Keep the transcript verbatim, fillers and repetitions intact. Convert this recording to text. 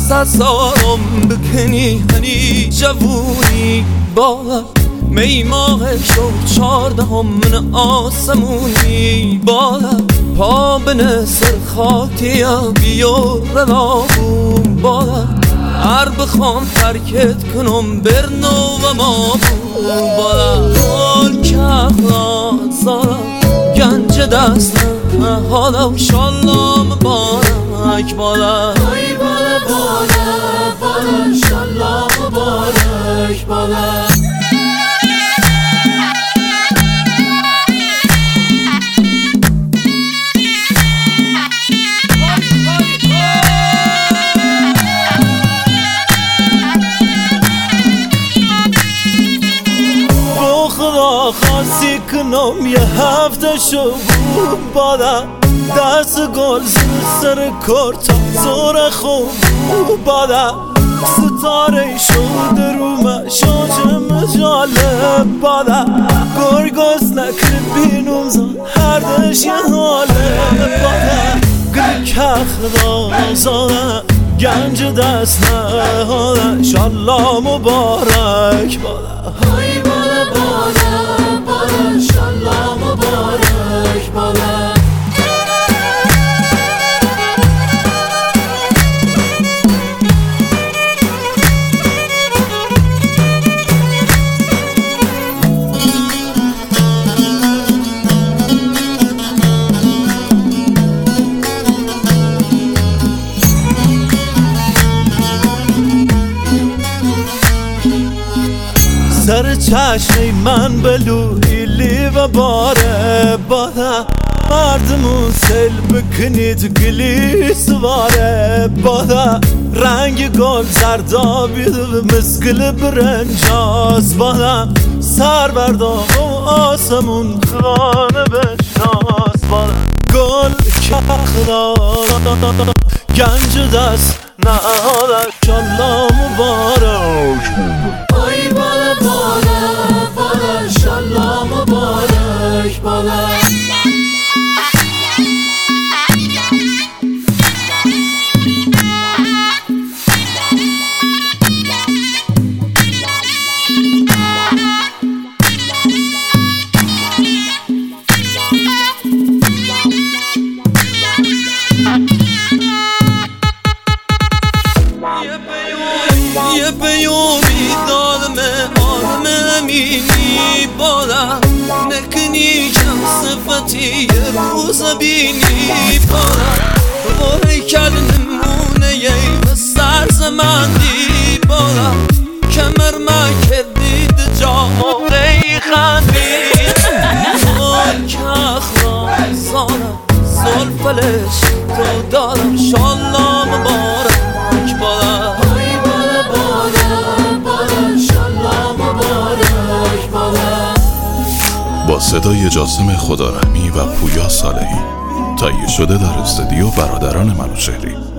سرسارم بکنی هنی جوونی بالا می ماه شو چاردهم من آسمونی بالا پا بنه سر خاطیا بیو روابون بالا هر بخوام ترکت کنم برنو و ما بود بالا گل که اخلاق زارا گنج دستم حالا شالله مبارک بالا ای بالا بالا بالا شالله مبارک بالا خاصی کنم یه هفته شو بادا دست گل سر کرتا زور خوب بادا ستاره شد رومه شاجم جاله بادا گرگاز نکر بینم زن هر دش یه حاله بادا گل که خدا زانه گنج دست نه حاله شالله مبارک بادا ای بالا بالا بالا شالله مبارک بالا سر چشمی من بلویلی و باره بادا مردمون سل بکنید گلی سواره بادا رنگ گل زردابی مسکل برنجاز بادا سر بردام و آسمون خانه بشناس بادا گل که خدا گنج دست نهاده شالله مبارک ای بالا بالا بالا شالله مبارک بالا یه پیومی دادم آدم امینی بالا نکنی کم صفتی یه روز بینی بالا باری کل نمونه یه بستر زمندی بالا کمر من کردید جا موقعی خندی بار که اخلاق زانم زلفلش تو دارم شالله مبارک بالا با صدای جاسم خدارحمی و پویا صالحی تهیه شده در استودیو برادران منوچهری.